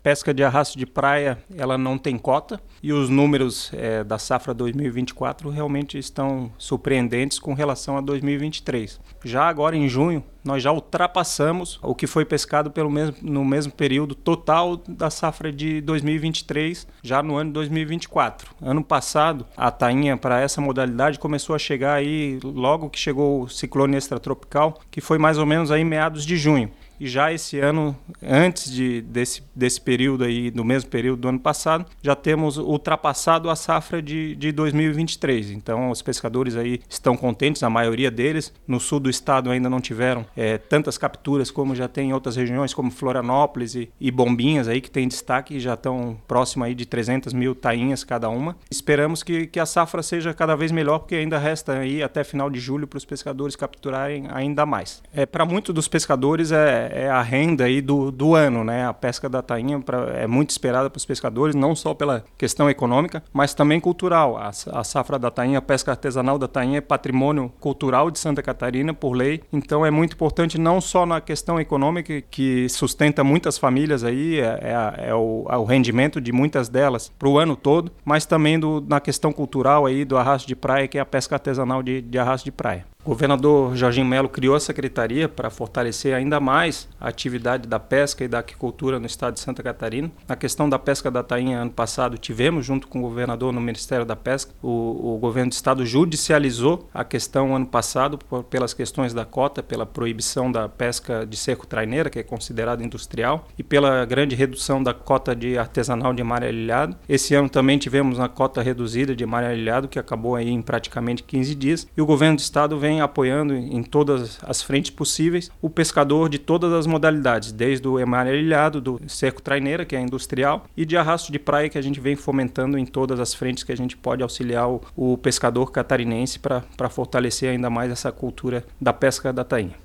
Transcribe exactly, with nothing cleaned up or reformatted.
Pesca de arrasto de praia, ela não tem cota e os números é, da safra dois mil e vinte e quatro realmente estão surpreendentes com relação a dois mil e vinte e três. Já agora em junho, nós já ultrapassamos o que foi pescado pelo mesmo, no mesmo período total da safra de dois mil e vinte e três, já no ano de dois mil e vinte e quatro. Ano passado, a tainha para essa modalidade começou a chegar aí logo que chegou o ciclone extratropical, que foi mais ou menos aí meados de junho. E já esse ano, antes de, desse, desse período aí, do mesmo período do ano passado, já temos ultrapassado a safra de, de dois mil e vinte e três. Então, os pescadores aí estão contentes, a maioria deles. No sul do estado ainda não tiveram é, tantas capturas como já tem em outras regiões, como Florianópolis e, e Bombinhas, aí, que tem destaque e já estão próximo aí de trezentas mil tainhas cada uma. Esperamos que, que a safra seja cada vez melhor, porque ainda resta aí até final de julho para os pescadores capturarem ainda mais. É, para muitos dos pescadores é é a renda aí do, do ano, né? A pesca da tainha pra, é muito esperada para os pescadores, não só pela questão econômica, mas também cultural. A, a safra da tainha, a pesca artesanal da tainha é patrimônio cultural de Santa Catarina, por lei. Então é muito importante não só na questão econômica, que sustenta muitas famílias aí, é, é, é, o, é o rendimento de muitas delas para o ano todo, mas também do, na questão cultural aí do arrasto de praia, que é a pesca artesanal de, de arrasto de praia. O governador Jorginho Melo criou a secretaria para fortalecer ainda mais a atividade da pesca e da aquicultura no estado de Santa Catarina. Na questão da pesca da tainha, ano passado, tivemos, junto com o governador no Ministério da Pesca, o, o governo do estado judicializou a questão ano passado por, pelas questões da cota, pela proibição da pesca de cerco traineira, que é considerada industrial, e pela grande redução da cota de artesanal de amarelhado. Esse ano também tivemos a cota reduzida de amarelhado, que acabou aí em praticamente quinze dias, e o governo do estado vem apoiando em todas as frentes possíveis o pescador de todas as modalidades, desde o amarelhado, do cerco traineira, que é industrial, e de arrasto de praia, que a gente vem fomentando em todas as frentes que a gente pode auxiliar o, o pescador catarinense para fortalecer ainda mais essa cultura da pesca da tainha.